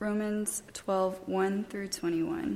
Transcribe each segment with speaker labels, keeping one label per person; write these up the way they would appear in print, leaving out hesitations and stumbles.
Speaker 1: Romans 12:1 through 21.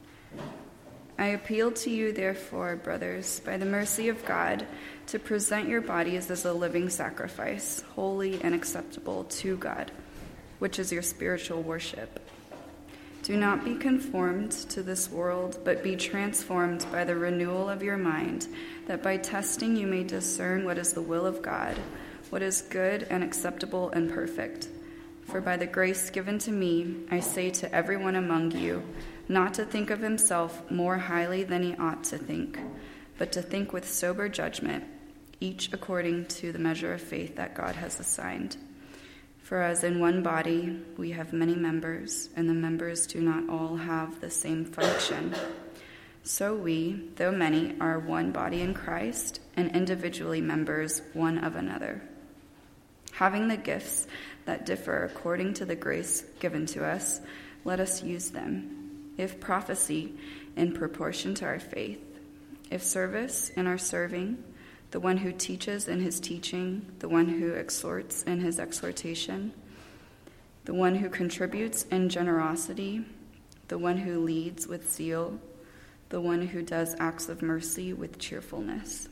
Speaker 1: I appeal to you, therefore, brothers, by the mercy of God, to present your bodies as a living sacrifice, holy and acceptable to God, which is your spiritual worship. Do not be conformed to this world, but be transformed by the renewal of your mind, that by testing you may discern what is the will of God, what is good and acceptable and perfect. For by the grace given to me, I say to everyone among you, not to think of himself more highly than he ought to think, but to think with sober judgment, each according to the measure of faith that God has assigned. For as in one body we have many members, and the members do not all have the same function, so we, though many, are one body in Christ, and individually members one of another. Having the gifts that differ according to the grace given to us, let us use them. If prophecy, in proportion to our faith. If service, in our serving. The one who teaches in his teaching. The one who exhorts in his exhortation. The one who contributes in generosity. The one who leads with zeal. The one who does acts of mercy with cheerfulness.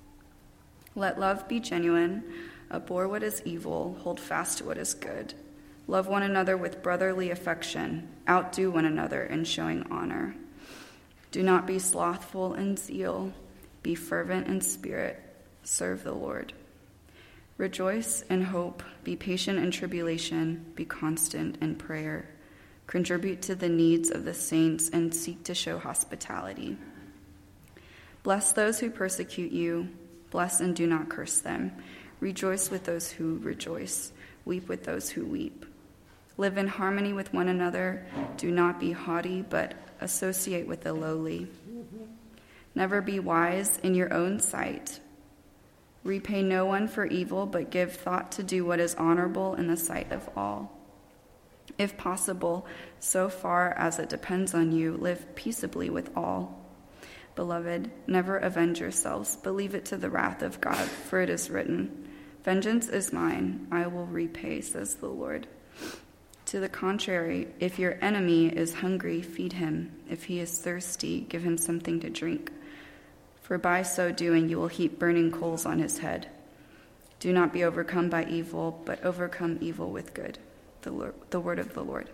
Speaker 1: Let love be genuine. Abhor what is evil. Hold fast to what is good. Love one another with brotherly affection. Outdo one another in showing honor. Do not be slothful in zeal. Be fervent in spirit. Serve the Lord. Rejoice in hope. Be patient in tribulation. Be constant in prayer. Contribute to the needs of the saints and seek to show hospitality. Bless those who persecute you. Bless and do not curse them. Rejoice with those who rejoice. Weep with those who weep. Live in harmony with one another. Do not be haughty, but associate with the lowly. Never be wise in your own sight. Repay no one for evil, but give thought to do what is honorable in the sight of all. If possible, so far as it depends on you, live peaceably with all. Beloved, never avenge yourselves, but leave it to the wrath of God, for it is written, "Vengeance is mine, I will repay," says the Lord. To the contrary, if your enemy is hungry, feed him. If he is thirsty, give him something to drink. For by so doing, you will heap burning coals on his head. Do not be overcome by evil, but overcome evil with good. The word of the Lord.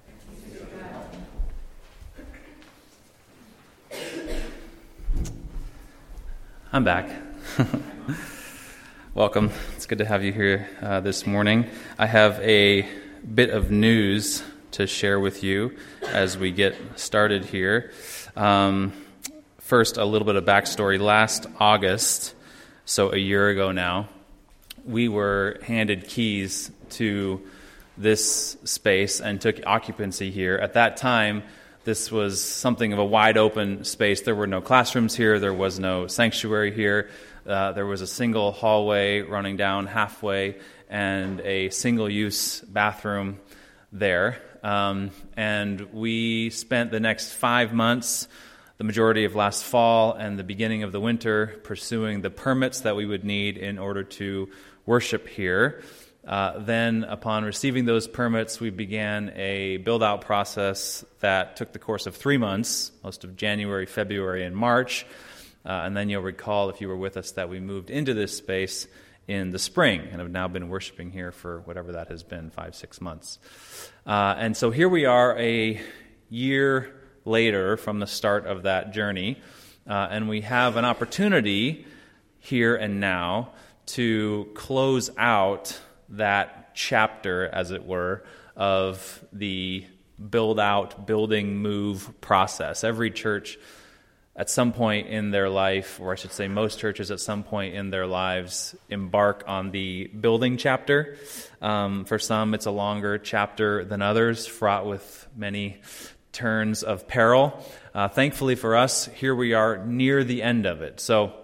Speaker 2: I'm back. Welcome. It's good to have you here this morning. I have a bit of news to share with you as we get started here. First, a little bit of backstory. Last August, so a year ago now, we were handed keys to this space and took occupancy here. At that time, this was something of a wide open space. There were no classrooms here. There was no sanctuary here. There was a single hallway running down halfway and a single-use bathroom there. And we spent the next 5 months, the majority of last fall and the beginning of the winter, pursuing the permits that we would need in order to worship here. Then, upon receiving those permits, we began a build-out process that took the course of 3 months, most of January, February, and March. And then you'll recall, if you were with us, that we moved into this space in the spring and have now been worshiping here for whatever that has been, 5-6 months. And so here we are a year later from the start of that journey, and we have an opportunity here and now to close out that chapter, as it were, of the build-out, building, move process. Every church at some point in their life, or I should say most churches at some point in their lives, embark on the building chapter. For some, it's a longer chapter than others, fraught with many turns of peril. Thankfully for us, here we are near the end of it. So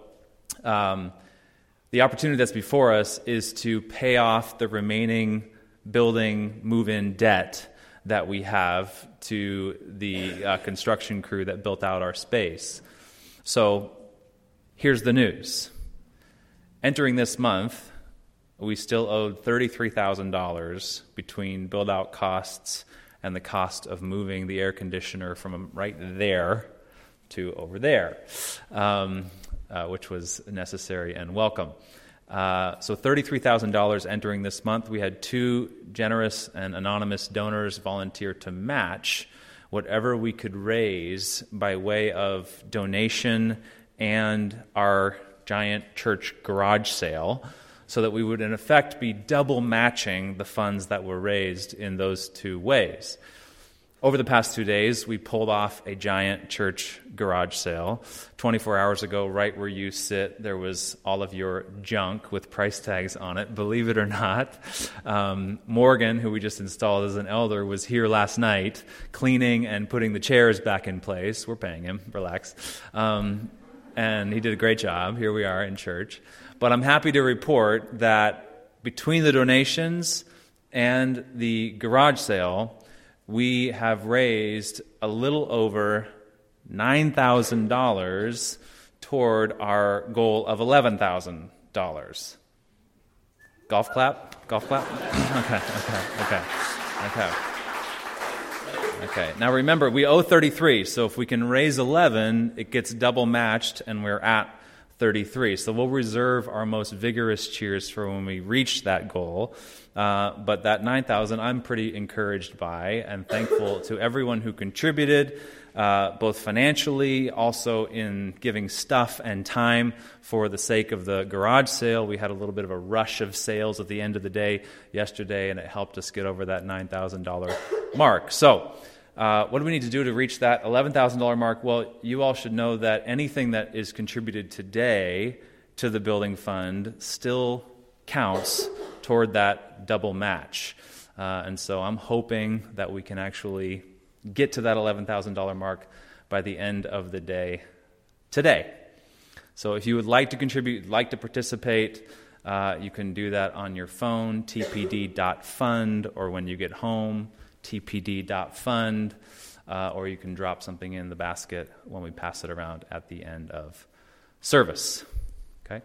Speaker 2: the opportunity that's before us is to pay off the remaining building move-in debt that we have to the construction crew that built out our space. So here's the news. Entering this month, we still owed $33,000 between build-out costs and the cost of moving the air conditioner from right there to over there, which was necessary and welcome. So $33,000 entering this month. We had 2 generous and anonymous donors volunteer to match whatever we could raise by way of donation and our giant church garage sale, so that we would in effect be double matching the funds that were raised in those 2 ways. Over the past 2 days, we pulled off a giant church garage sale. 24 hours ago, right where you sit, there was all of your junk with price tags on it, believe it or not. Morgan, who we just installed as an elder, was here last night cleaning and putting the chairs back in place. We're paying him, relax. And he did a great job. Here we are in church. But I'm happy to report that between the donations and the garage sale, we have raised a little over $9,000 toward our goal of $11,000. Golf clap? Golf clap? Okay. Now remember, we owe 33, so if we can raise 11, it gets double matched, and we're at 33. So we'll reserve our most vigorous cheers for when we reach that goal. But that 9,000, I'm pretty encouraged by and thankful to everyone who contributed, both financially, also in giving stuff and time for the sake of the garage sale. We had a little bit of a rush of sales at the end of the day yesterday, and it helped us get over that $9,000 mark. So what do we need to do to reach that $11,000 mark? Well, you all should know that anything that is contributed today to the building fund still counts toward that double match. And so I'm hoping that we can actually get to that $11,000 mark by the end of the day today. So if you would like to contribute, like to participate, you can do that on your phone, tpd.fund, or when you get home, tpd.fund, or you can drop something in the basket when we pass it around at the end of service. Okay?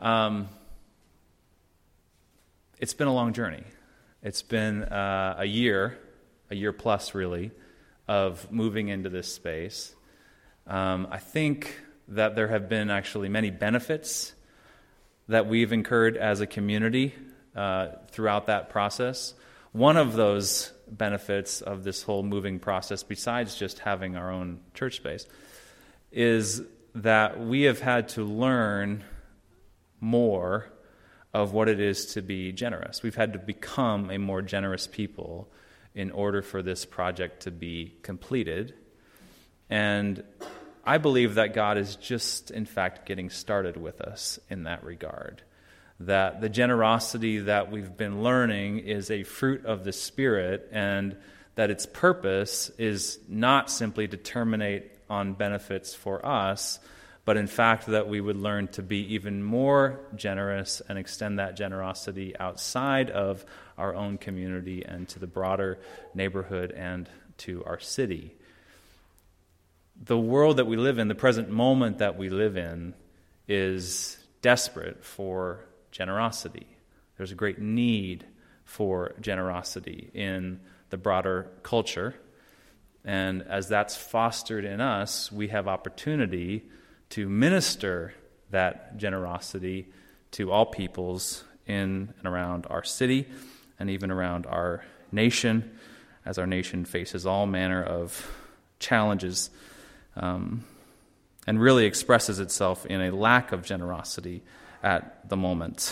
Speaker 2: It's been a long journey. It's been a year plus really, of moving into this space. I think that there have been actually many benefits that we've incurred as a community throughout that process. One of those benefits of this whole moving process, besides just having our own church space, is that we have had to learn more of what it is to be generous. We've had to become a more generous people in order for this project to be completed. And I believe that God is just, in fact, getting started with us in that regard. That the generosity that we've been learning is a fruit of the Spirit, and that its purpose is not simply to terminate on benefits for us, but in fact that we would learn to be even more generous and extend that generosity outside of our own community and to the broader neighborhood and to our city. The world that we live in, the present moment that we live in, is desperate for generosity. There's a great need for generosity in the broader culture. And as that's fostered in us, we have opportunity to minister that generosity to all peoples in and around our city and even around our nation, as our nation faces all manner of challenges and really expresses itself in a lack of generosity at the moment.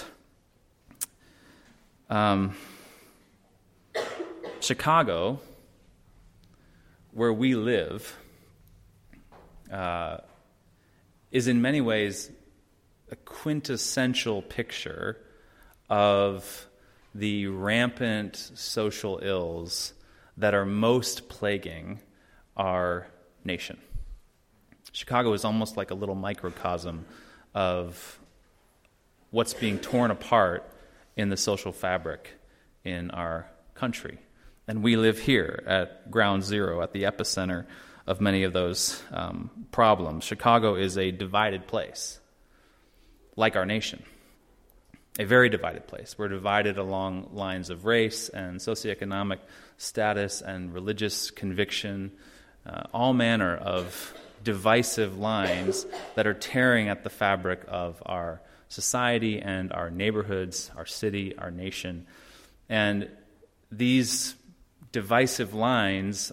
Speaker 2: Chicago, where we live, is in many ways a quintessential picture of the rampant social ills that are most plaguing our nation. Chicago is almost like a little microcosm of what's being torn apart in the social fabric in our country. And we live here at ground zero, at the epicenter of many of those problems. Chicago is a divided place, like our nation. A very divided place. We're divided along lines of race and socioeconomic status and religious conviction, all manner of divisive lines that are tearing at the fabric of our society and our neighborhoods, our city, our nation. And these divisive lines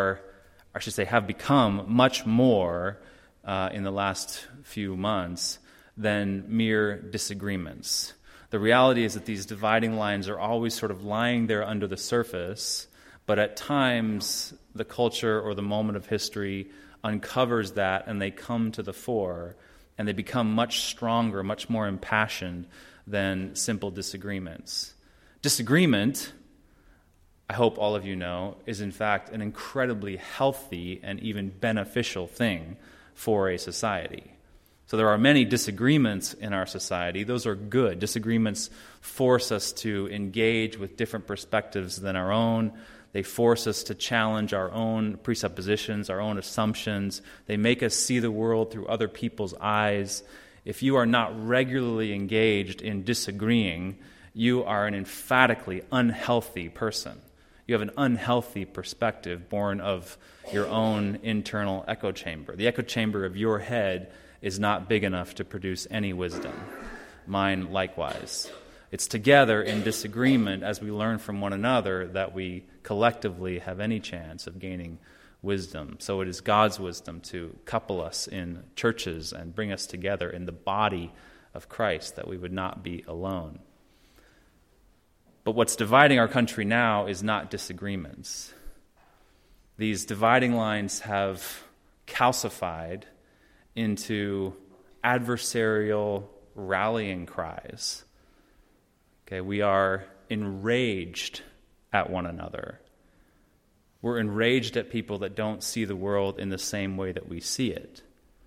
Speaker 2: have become much more in the last few months than mere disagreements. The reality is that these dividing lines are always sort of lying there under the surface, but at times the culture or the moment of history uncovers that and they come to the fore and they become much stronger, much more impassioned than simple disagreements. Disagreement, I hope all of you know, is in fact an incredibly healthy and even beneficial thing for a society. So there are many disagreements in our society. Those are good. Disagreements force us to engage with different perspectives than our own. They force us to challenge our own presuppositions, our own assumptions. They make us see the world through other people's eyes. If you are not regularly engaged in disagreeing, you are an emphatically unhealthy person. You have an unhealthy perspective born of your own internal echo chamber. The echo chamber of your head is not big enough to produce any wisdom. Mine likewise. It's together in disagreement as we learn from one another that we collectively have any chance of gaining wisdom. So it is God's wisdom to couple us in churches and bring us together in the body of Christ, that we would not be alone. But what's dividing our country now is not disagreements. These dividing lines have calcified into adversarial rallying cries. Okay, we are enraged at one another. We're enraged at people that don't see the world in the same way that we see it.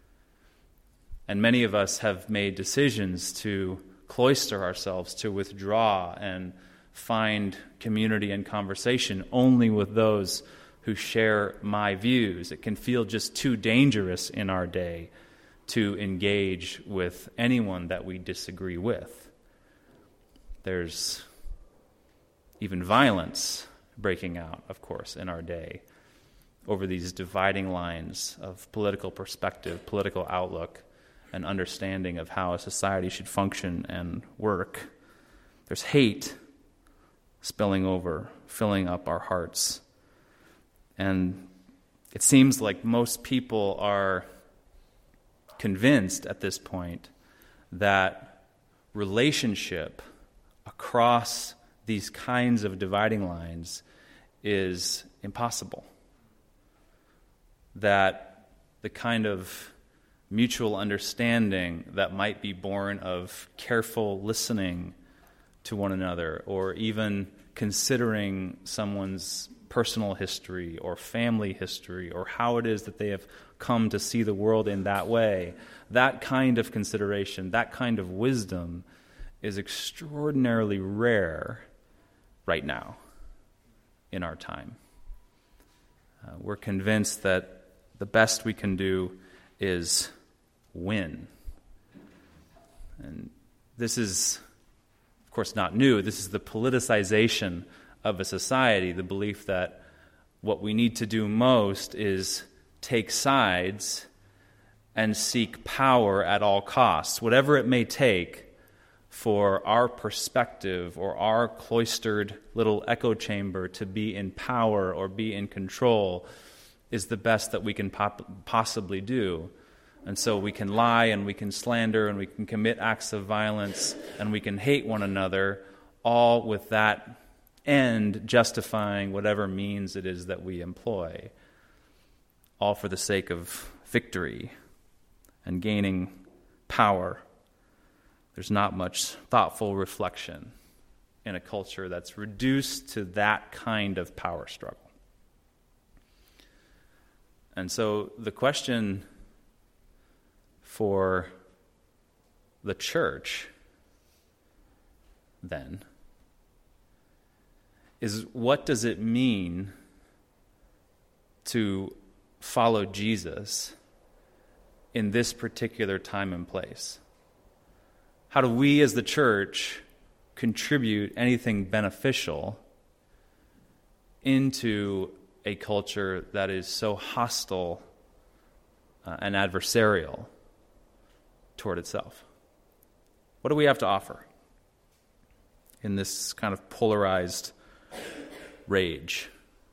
Speaker 2: And many of us have made decisions to cloister ourselves, to withdraw and find community and conversation only with those who share my views. It can feel just too dangerous in our day to engage with anyone that we disagree with. There's even violence breaking out, of course, in our day over these dividing lines of political perspective, political outlook, and understanding of how a society should function and work. There's hate spilling over, filling up our hearts. And it seems like most people are convinced at this point that relationship across these kinds of dividing lines is impossible. That the kind of mutual understanding that might be born of careful listening to one another, or even considering someone's personal history or family history or how it is that they have come to see the world in that way, that kind of consideration, that kind of wisdom is extraordinarily rare right now in our time. We're convinced that the best we can do is win. And this is, of course, not new. This is the politicization of a society, the belief that what we need to do most is take sides and seek power at all costs, whatever it may take for our perspective or our cloistered little echo chamber to be in power or be in control is the best that we can possibly do. And so we can lie and we can slander and we can commit acts of violence and we can hate one another, all with that end justifying whatever means it is that we employ, all for the sake of victory and gaining power. There's not much thoughtful reflection in a culture that's reduced to that kind of power struggle. And so the question for the church, then, is what does it mean to follow Jesus in this particular time and place? How do we as the church contribute anything beneficial into a culture that is so hostile and adversarial toward itself? What do we have to offer in this kind of polarized rage?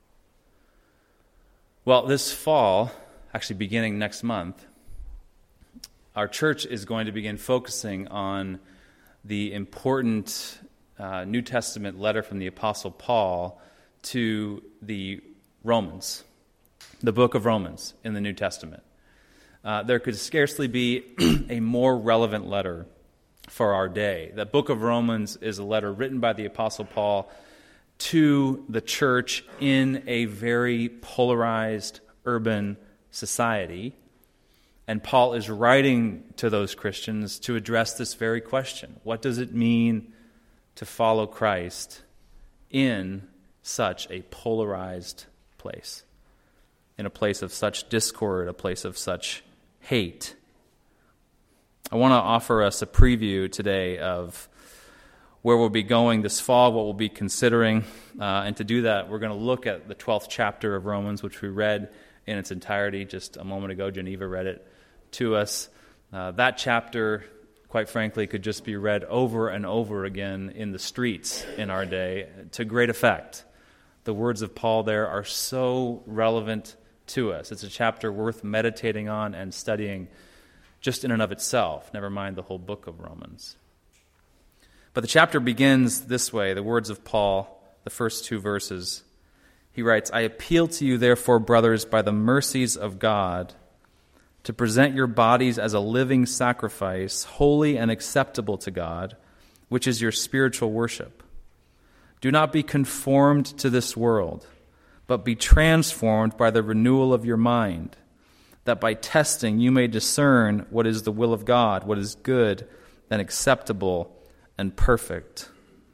Speaker 2: Well, this fall, actually beginning next month, our church is going to begin focusing on the important New Testament letter from the Apostle Paul to the Romans, the book of Romans in the New Testament. There could scarcely be a more relevant letter for our day. The book of Romans is a letter written by the Apostle Paul to the church in a very polarized urban society. And Paul is writing to those Christians to address this very question. What does it mean to follow Christ in such a polarized place? In a place of such discord, a place of such hate. I want to offer us a preview today of where we'll be going this fall, what we'll be considering. And to do that, we're going to look at the 12th chapter of Romans, which we read in its entirety just a moment ago. Geneva read it to us. That chapter, quite frankly, could just be read over and over again in the streets in our day to great effect. The words of Paul there are so relevant to us. It's a chapter worth meditating on and studying just in and of itself, never mind the whole book of Romans. But the chapter begins this way, the words of Paul, the first two verses. He writes, "I appeal to you, therefore, brothers, by the mercies of God, to present your bodies as a living sacrifice, holy and acceptable to God, which is your spiritual worship. Do not be conformed to this world, but be transformed by the renewal of your mind, that by testing you may discern what is the will of God, what is good and acceptable and perfect."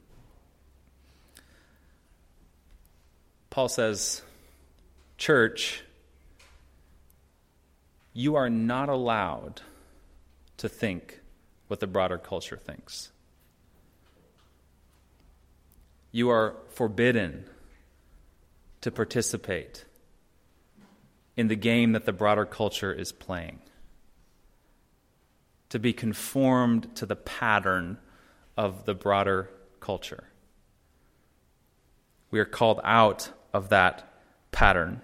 Speaker 2: Paul says, church, you are not allowed to think what the broader culture thinks. You are forbidden to participate in the game that the broader culture is playing, to be conformed to the pattern of the broader culture. We are called out of that pattern.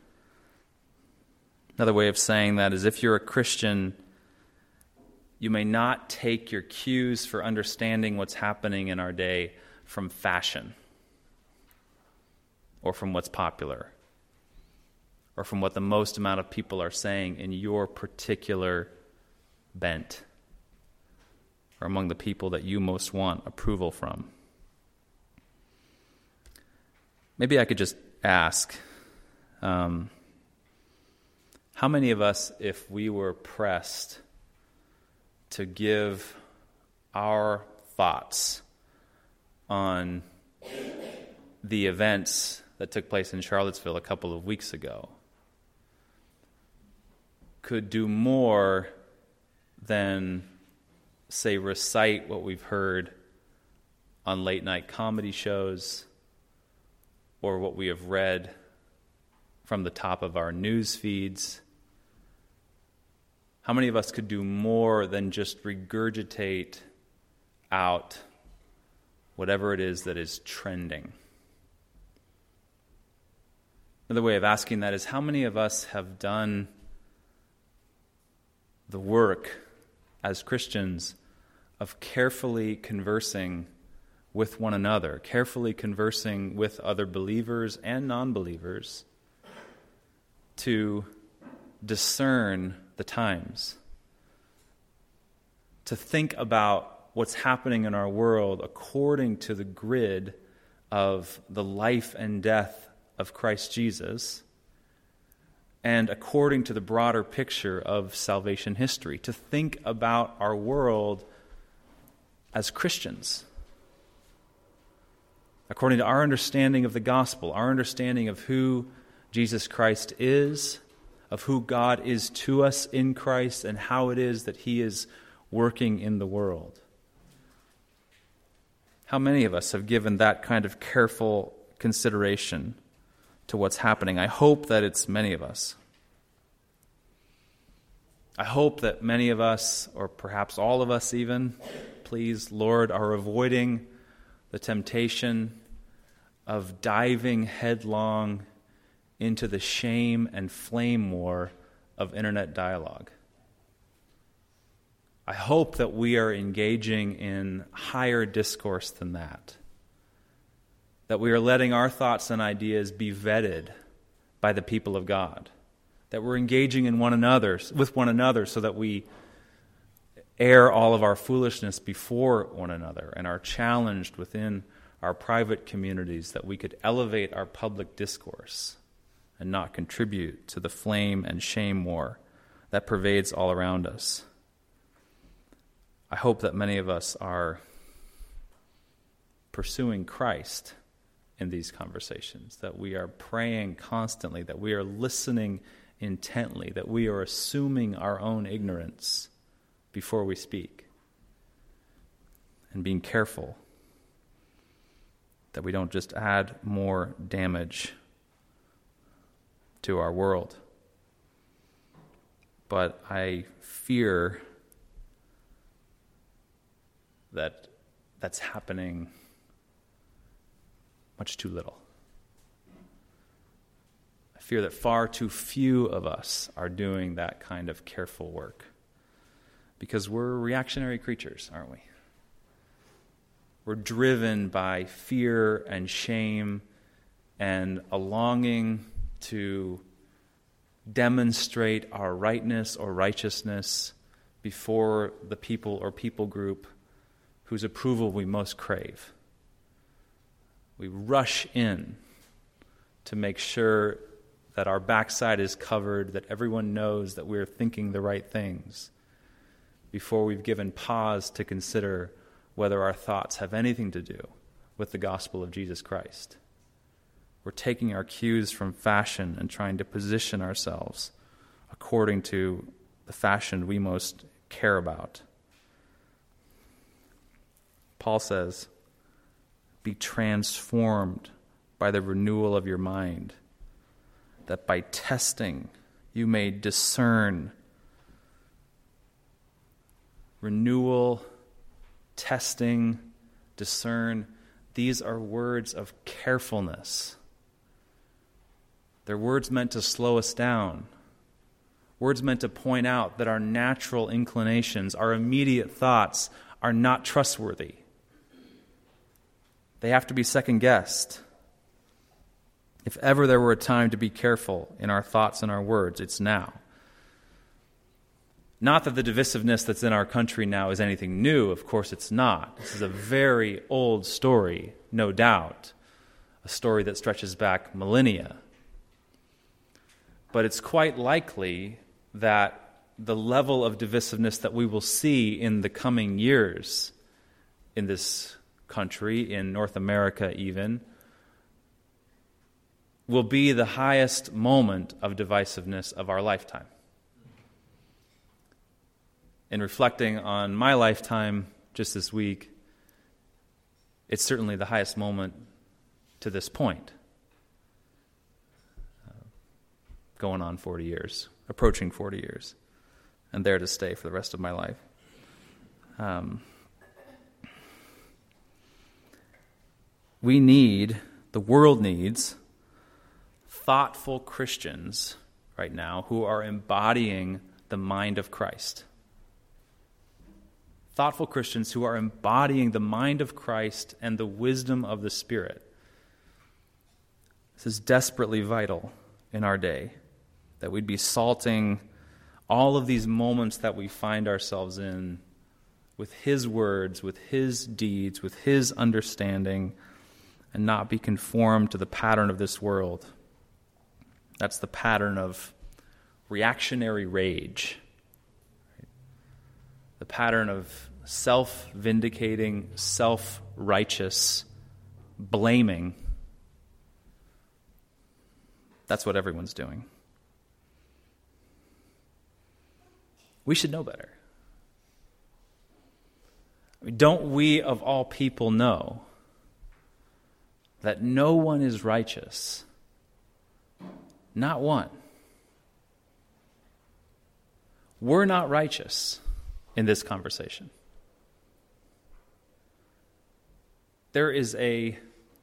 Speaker 2: Another way of saying that is if you're a Christian, you may not take your cues for understanding what's happening in our day from fashion or from what's popular or from what the most amount of people are saying in your particular bent or among the people that you most want approval from. Maybe I could just ask, how many of us, if we were pressed to give our thoughts on the events that took place in Charlottesville a couple of weeks ago, could do more than, say, recite what we've heard on late-night comedy shows or what we have read from the top of our news feeds? How many of us could do more than just regurgitate out whatever it is that is trending? Another way of asking that is, how many of us have done the work as Christians of carefully conversing with one another, carefully conversing with other believers and non-believers to discern the times, to think about what's happening in our world according to the grid of the life and death of Christ Jesus and according to the broader picture of salvation history, to think about our world as Christians, according to our understanding of the gospel, our understanding of who Jesus Christ is, of who God is to us in Christ, and how it is that He is working in the world. How many of us have given that kind of careful consideration to what's happening. I hope that it's many of us. I hope that many of us, or perhaps all of us even, please, Lord, are avoiding the temptation of diving headlong into the shame and flame war of internet dialogue. I hope that we are engaging in higher discourse than that we are letting our thoughts and ideas be vetted by the people of God, that we're engaging with one another so that we air all of our foolishness before one another and are challenged within our private communities, that we could elevate our public discourse and not contribute to the flame and shame war that pervades all around us. I hope that many of us are pursuing Christ in these conversations, that we are praying constantly, that we are listening intently, that we are assuming our own ignorance before we speak, and being careful that we don't just add more damage to our world. But I fear that that's happening much too little. I fear that far too few of us are doing that kind of careful work, because we're reactionary creatures, aren't we? We're driven by fear and shame and a longing to demonstrate our rightness or righteousness before the people or people group whose approval we most crave. We rush in to make sure that our backside is covered, that everyone knows that we're thinking the right things, before we've given pause to consider whether our thoughts have anything to do with the gospel of Jesus Christ. We're taking our cues from fashion and trying to position ourselves according to the fashion we most care about. Paul says, be transformed by the renewal of your mind, that by testing you may discern. Renewal, testing, discern, these are words of carefulness. They're words meant to slow us down. Words meant to point out that our natural inclinations, our immediate thoughts, are not trustworthy. They have to be second-guessed. If ever there were a time to be careful in our thoughts and our words, it's now. Not that the divisiveness that's in our country now is anything new. Of course it's not. This is a very old story, no doubt. A story that stretches back millennia. But it's quite likely that the level of divisiveness that we will see in the coming years in this country, in North America even, will be the highest moment of divisiveness of our lifetime. In reflecting on my lifetime just this week, it's certainly the highest moment to this point. Going on 40 years, approaching 40 years, and there to stay for the rest of my life. The world needs thoughtful Christians right now who are embodying the mind of Christ. Thoughtful Christians who are embodying the mind of Christ and the wisdom of the Spirit. This is desperately vital in our day, that we'd be salting all of these moments that we find ourselves in with His words, with His deeds, with His understanding, and not be conformed to the pattern of this world. That's the pattern of reactionary rage. The pattern of self-vindicating, self-righteous blaming. That's what everyone's doing. We should know better. Don't we, of all people, know that no one is righteous Not one. We're not righteous in this conversation. There is a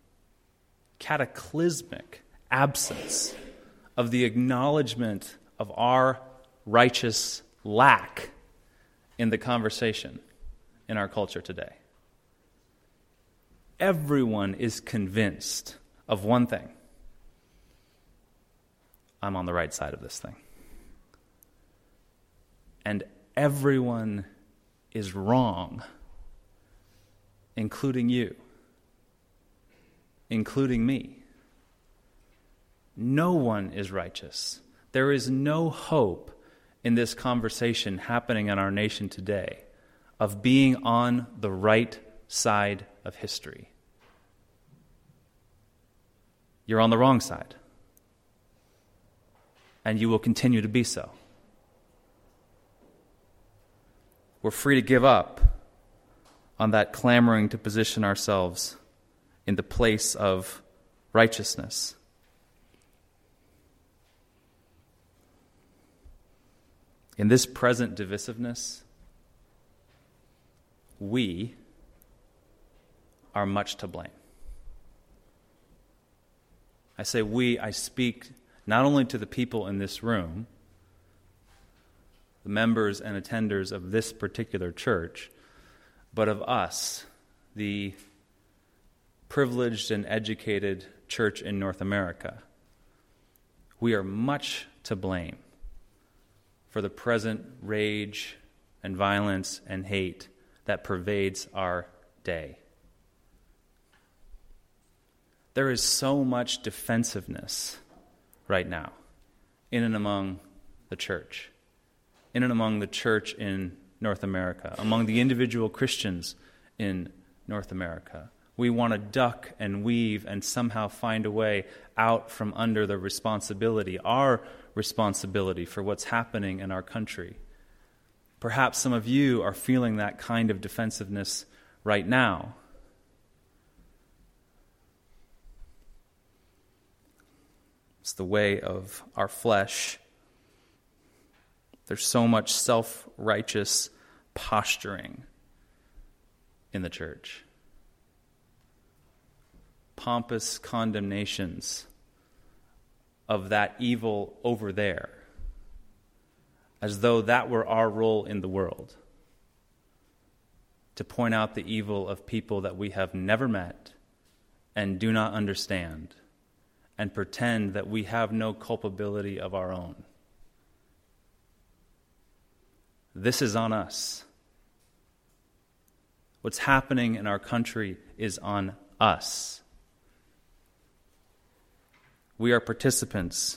Speaker 2: cataclysmic absence of the acknowledgement of our righteous lack in the conversation in our culture today. Everyone is convinced of one thing: I'm on the right side of this thing. And everyone is wrong, including you, including me. No one is righteous. There is no hope in this conversation happening in our nation today of being on the right side of history. You're on the wrong side, and you will continue to be so. We're free to give up on that clamoring to position ourselves in the place of righteousness. In this present divisiveness, we are much to blame. I say we, I speak not only to the people in this room, the members and attenders of this particular church, but of us, the privileged and educated church in North America. We are much to blame for the present rage and violence and hate that pervades our day. There is so much defensiveness right now in and among the church, in and among the church in North America, among the individual Christians in North America. We want to duck and weave and somehow find a way out from under the responsibility, our responsibility for what's happening in our country. Perhaps some of you are feeling that kind of defensiveness right now. It's the way of our flesh. There's so much self-righteous posturing in the church. Pompous condemnations of that evil over there, as though that were our role in the world, to point out the evil of people that we have never met and do not understand, and pretend that we have no culpability of our own. This is on us. What's happening in our country is on us. We are participants.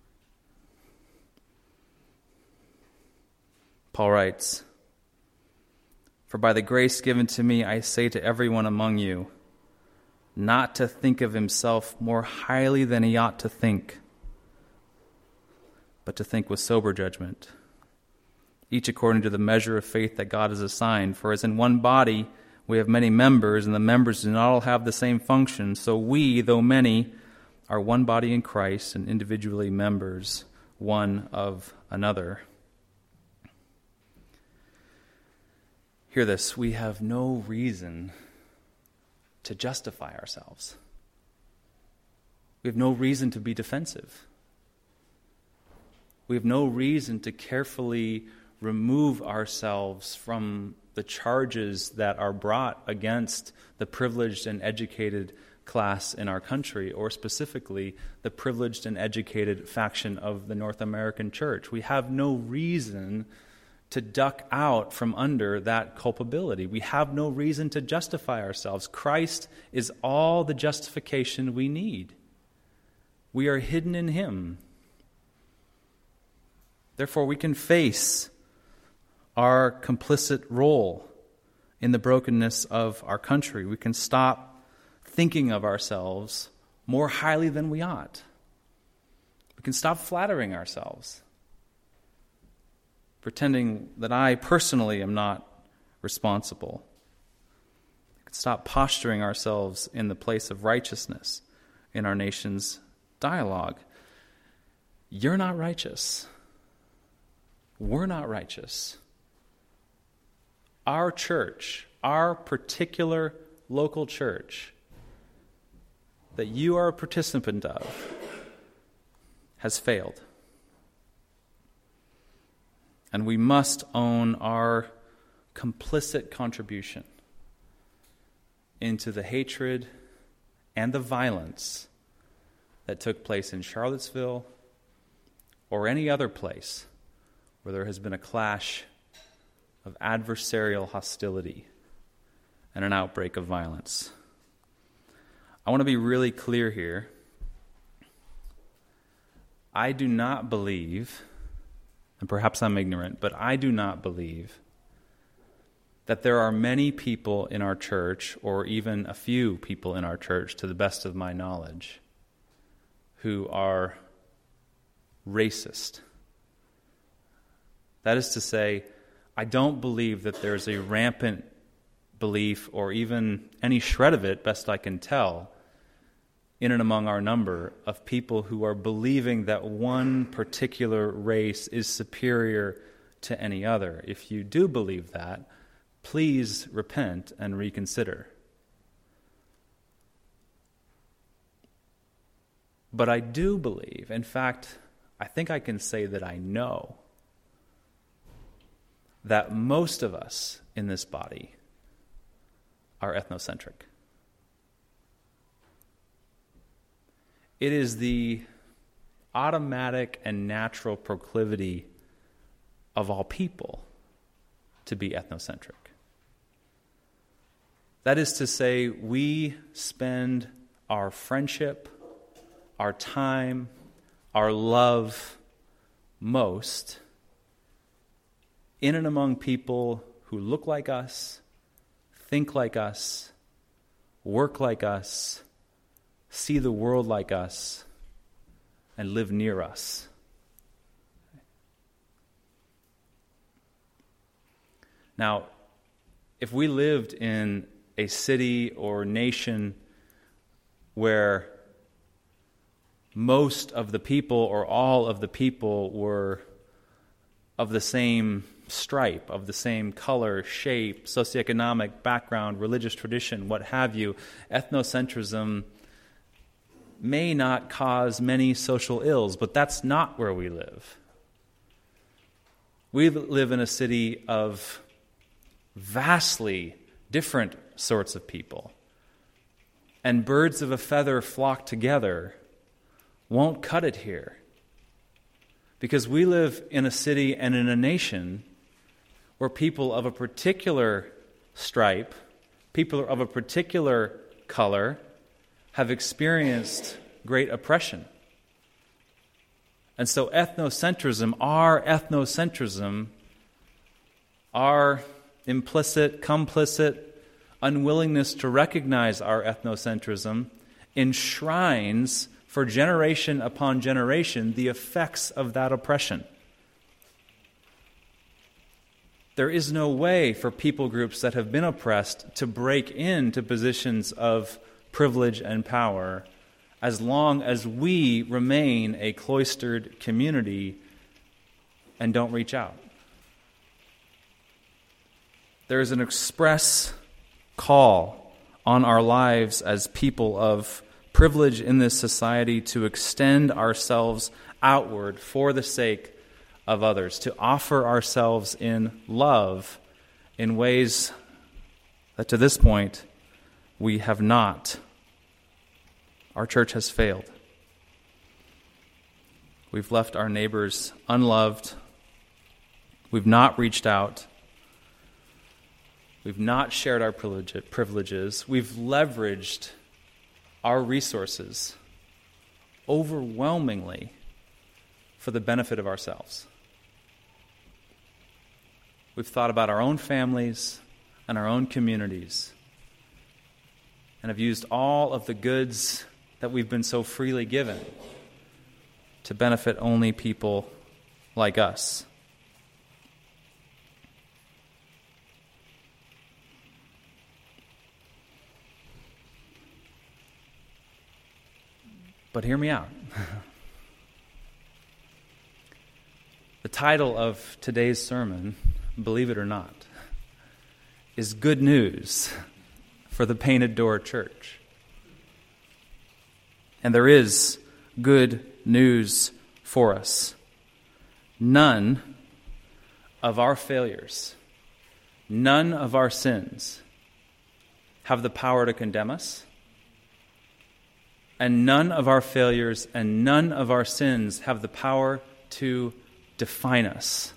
Speaker 2: Paul writes, "For by the grace given to me, I say to everyone among you, not to think of himself more highly than he ought to think, but to think with sober judgment, each according to the measure of faith that God has assigned. For as in one body we have many members, and the members do not all have the same function, so we, though many, are one body in Christ, and individually members one of another." Hear this, we have no reason to justify ourselves. We have no reason to be defensive. We have no reason to carefully remove ourselves from the charges that are brought against the privileged and educated class in our country, or specifically the privileged and educated faction of the North American church. We have no reason to duck out from under that culpability. We have no reason to justify ourselves. Christ is all the justification we need. We are hidden in Him. Therefore, we can face our complicit role in the brokenness of our country. We can stop thinking of ourselves more highly than we ought. We can stop flattering ourselves, pretending that I personally am not responsible. We can stop posturing ourselves in the place of righteousness in our nation's dialogue. You're not righteous. We're not righteous. Our church, our particular local church that you are a participant of, has failed. And we must own our complicit contribution into the hatred and the violence that took place in Charlottesville or any other place where there has been a clash of adversarial hostility and an outbreak of violence. I want to be really clear here. I do not believe, and perhaps I'm ignorant, but I do not believe that there are many people in our church, or even a few people in our church, to the best of my knowledge, who are racist. That is to say, I don't believe that there's a rampant belief, or even any shred of it, best I can tell, in and among our number, of people who are believing that one particular race is superior to any other. If you do believe that, please repent and reconsider. But I do believe, in fact, I think I can say that I know, that most of us in this body are ethnocentric. It is the automatic and natural proclivity of all people to be ethnocentric. That is to say, we spend our friendship, our time, our love most in and among people who look like us, think like us, work like us, see the world like us, and live near us. Now, if we lived in a city or nation where most of the people or all of the people were of the same stripe, of the same color, shape, socioeconomic background, religious tradition, what have you, ethnocentrism may not cause many social ills, but that's not where we live. We live in a city of vastly different sorts of people, and birds of a feather flock together won't cut it here, because we live in a city and in a nation where people of a particular stripe, people of a particular color, have experienced great oppression. And so ethnocentrism, our implicit, complicit unwillingness to recognize our ethnocentrism enshrines for generation upon generation the effects of that oppression. There is no way for people groups that have been oppressed to break into positions of privilege and power as long as we remain a cloistered community and don't reach out. There is an express call on our lives as people of privilege in this society to extend ourselves outward for the sake of others, to offer ourselves in love in ways that to this point we have not. Our church has failed. We've left our neighbors unloved. We've not reached out. We've not shared our privileges. We've leveraged our resources overwhelmingly for the benefit of ourselves. We've thought about our own families and our own communities and have used all of the goods that we've been so freely given to benefit only people like us. But hear me out. The title of today's sermon, believe it or not, is Good News for the Painted Door Church. And there is good news for us. None of our failures, none of our sins have the power to condemn us. And none of our failures and none of our sins have the power to define us.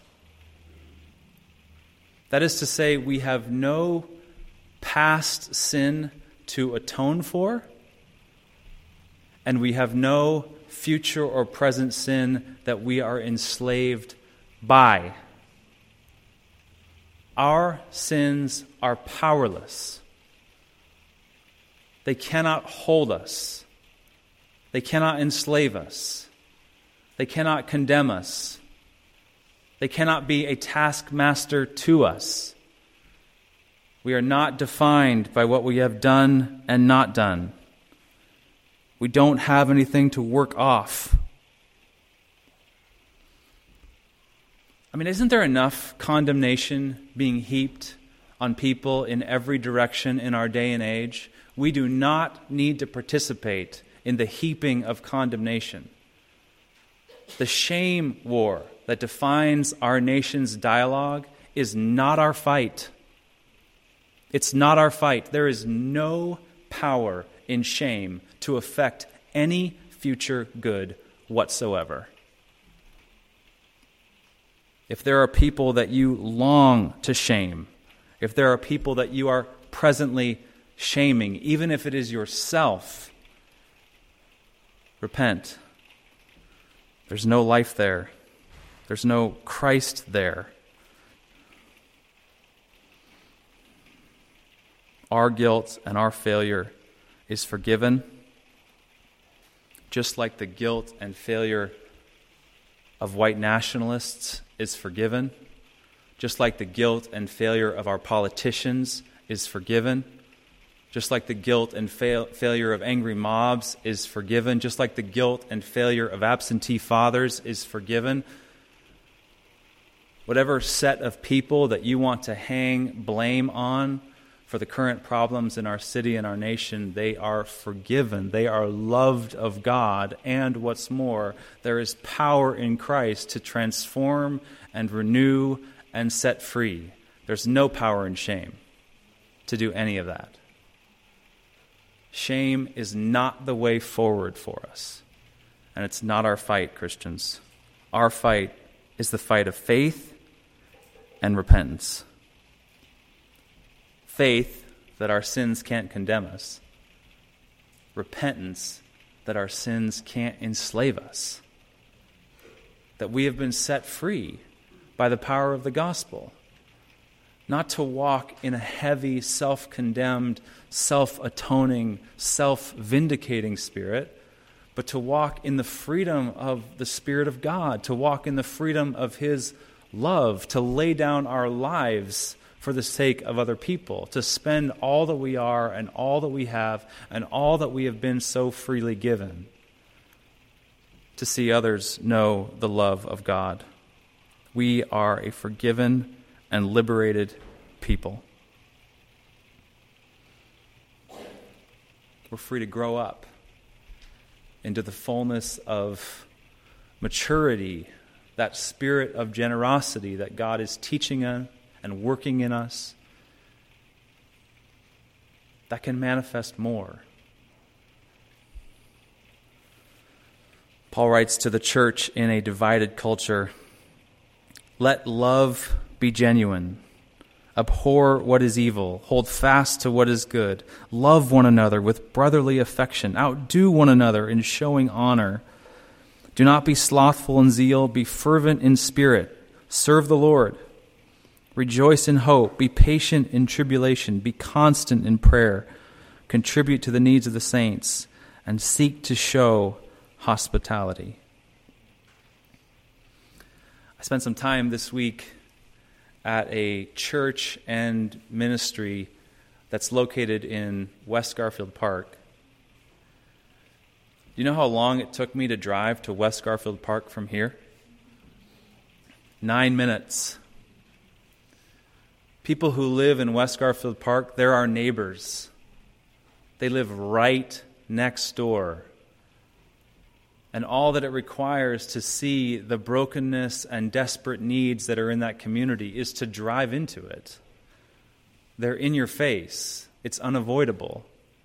Speaker 2: That is to say, we have no past sin to atone for, and we have no future or present sin that we are enslaved by. Our sins are powerless. They cannot hold us. They cannot enslave us. They cannot condemn us. They cannot be a taskmaster to us. We are not defined by what we have done and not done. We don't have anything to work off. I mean, isn't there enough condemnation being heaped on people in every direction in our day and age? We do not need to participate in the heaping of condemnation. The shame war that defines our nation's dialogue is not our fight. It's not our fight. There is no power in shame to affect any future good whatsoever. If there are people that you long to shame, if there are people that you are presently shaming, even if it is yourself, repent. There's no life there. There's no Christ there. Our guilt and our failure is forgiven, just like the guilt and failure of white nationalists is forgiven, just like the guilt and failure of our politicians is forgiven, just like the guilt and failure of angry mobs is forgiven, just like the guilt and failure of absentee fathers is forgiven. Whatever set of people that you want to hang blame on for the current problems in our city and our nation, they are forgiven. They are loved of God. And what's more, there is power in Christ to transform and renew and set free. There's no power in shame to do any of that. Shame is not the way forward for us. And it's not our fight, Christians. Our fight is the fight of faith and repentance. Faith that our sins can't condemn us. Repentance that our sins can't enslave us. That we have been set free by the power of the gospel. Not to walk in a heavy, self-condemned, self-atoning, self-vindicating spirit, but to walk in the freedom of the Spirit of God, to walk in the freedom of His love, to lay down our lives for the sake of other people, to spend all that we are and all that we have and all that we have been so freely given, to see others know the love of God. We are a forgiven and liberated people. We're free to grow up into the fullness of maturity, that spirit of generosity that God is teaching us and working in us, that can manifest more. Paul writes to the church in a divided culture, "Let love be genuine. Abhor what is evil. Hold fast to what is good. Love one another with brotherly affection. Outdo one another in showing honor. Do not be slothful in zeal. Be fervent in spirit. Serve the Lord. Rejoice in hope. Be patient in tribulation. Be constant in prayer. Contribute to the needs of the saints. And seek to show hospitality." I spent some time this week at a church and ministry that's located in West Garfield Park. Do you know how long it took me to drive to West Garfield Park from here? 9 minutes. People who live in West Garfield Park, they're our neighbors. They live right next door. And all that it requires to see the brokenness and desperate needs that are in that community is to drive into it. They're in your face. It's unavoidable.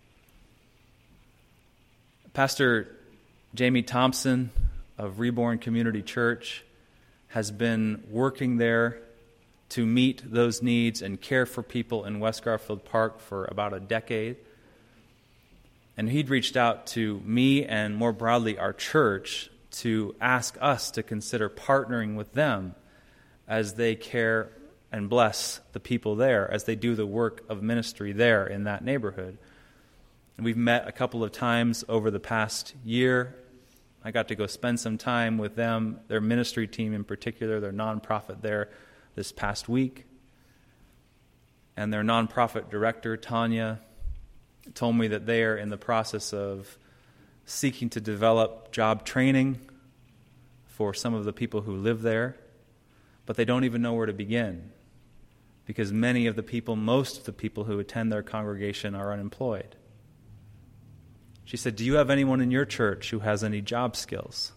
Speaker 2: Pastor Jamie Thompson of Reborn Community Church has been working there to meet those needs and care for people in West Garfield Park for about a decade. And he'd reached out to me and more broadly our church to ask us to consider partnering with them as they care and bless the people there, as they do the work of ministry there in that neighborhood. And we've met a couple of times over the past year. I got to go spend some time with them, their ministry team in particular, their nonprofit there this past week. And their nonprofit director, Tanya, told me that they are in the process of seeking to develop job training for some of the people who live there, but they don't even know where to begin because many of the people, most of the people who attend their congregation are unemployed. She said, "Do you have anyone in your church who has any job skills?"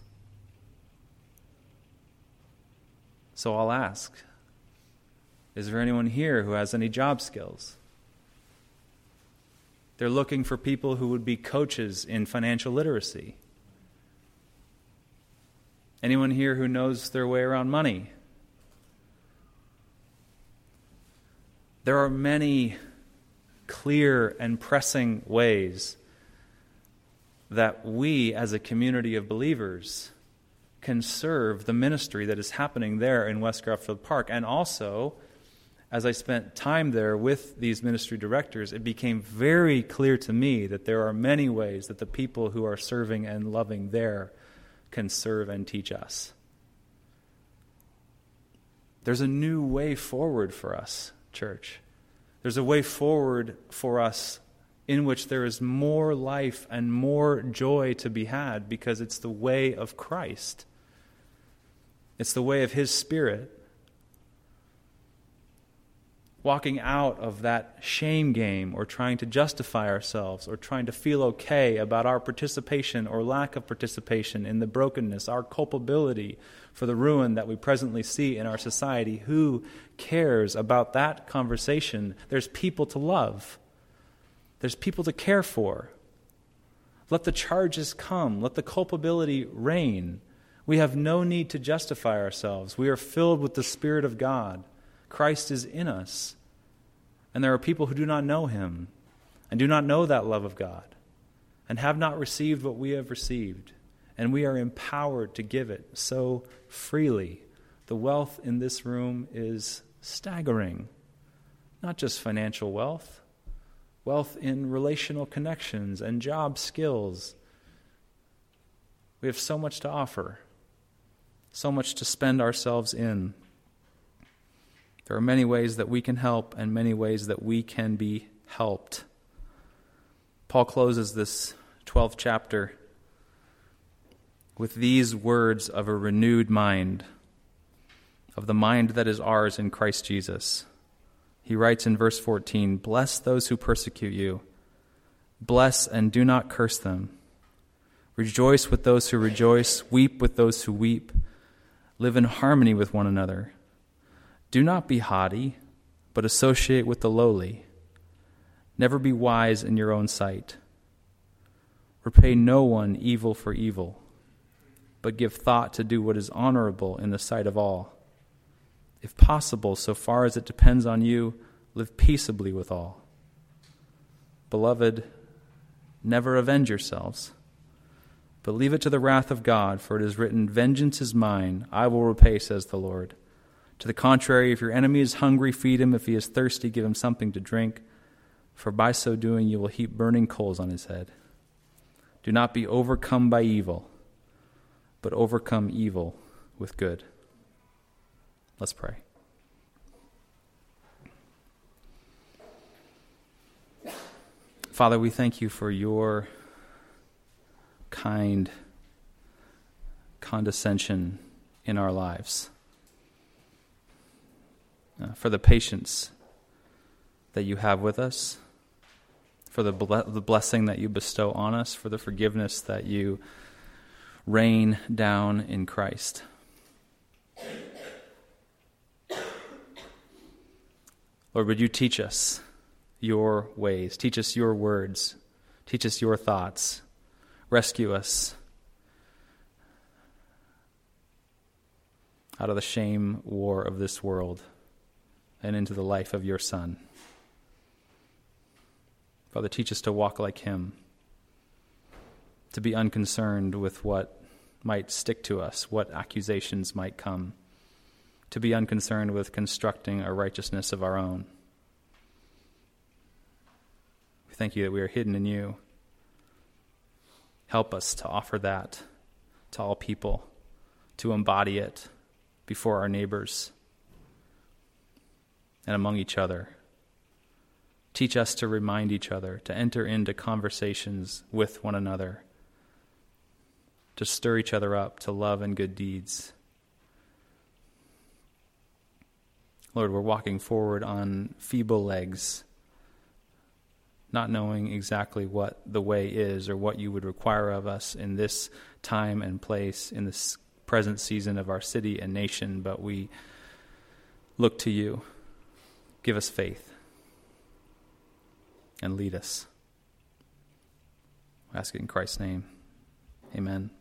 Speaker 2: So I'll ask, is there anyone here who has any job skills? They're looking for people who would be coaches in financial literacy. Anyone here who knows their way around money? There are many clear and pressing ways that we as a community of believers can serve the ministry that is happening there in West Garfield Park. And also, as I spent time there with these ministry directors, it became very clear to me that there are many ways that the people who are serving and loving there can serve and teach us. There's a new way forward for us, church. There's a way forward for us in which there is more life and more joy to be had because it's the way of Christ. It's the way of His Spirit. Walking out of that shame game or trying to justify ourselves or trying to feel okay about our participation or lack of participation in the brokenness, our culpability for the ruin that we presently see in our society. Who cares about that conversation? There's people to love. There's people to care for. Let the charges come. Let the culpability reign. We have no need to justify ourselves. We are filled with the Spirit of God. Christ is in us. And there are people who do not know Him and do not know that love of God and have not received what we have received. And we are empowered to give it so freely. The wealth in this room is staggering. Not just financial wealth, wealth in relational connections and job skills. We have so much to offer, so much to spend ourselves in. There are many ways that we can help and many ways that we can be helped. Paul closes this 12th chapter with these words of a renewed mind, of the mind that is ours in Christ Jesus. He writes in verse 14, "Bless those who persecute you. Bless and do not curse them. Rejoice with those who rejoice. Weep with those who weep. Live in harmony with one another. Do not be haughty, but associate with the lowly. Never be wise in your own sight. Repay no one evil for evil, but give thought to do what is honorable in the sight of all. If possible, so far as it depends on you, live peaceably with all. Beloved, never avenge yourselves, but leave it to the wrath of God, for it is written, 'Vengeance is mine, I will repay,' says the Lord. To the contrary, if your enemy is hungry, feed him. If he is thirsty, give him something to drink, for by so doing you will heap burning coals on his head. Do not be overcome by evil, but overcome evil with good." Let's pray. Father, we thank you for your kind condescension in our lives. for the patience that you have with us, for the blessing that you bestow on us, for the forgiveness that you rain down in Christ. Lord, would you teach us your ways, teach us your words, teach us your thoughts, rescue us out of the shame war of this world and into the life of your Son. Father, teach us to walk like him, to be unconcerned with what might stick to us, what accusations might come, to be unconcerned with constructing a righteousness of our own. We thank you that we are hidden in you. Help us to offer that to all people, to embody it before our neighbors and among each other. Teach us to remind each other, to enter into conversations with one another, to stir each other up to love and good deeds. Lord, we're walking forward on feeble legs, not knowing exactly what the way is or what you would require of us in this time and place, in this present season of our city and nation, but we look to you. Give us faith and lead us. I ask it in Christ's name. Amen.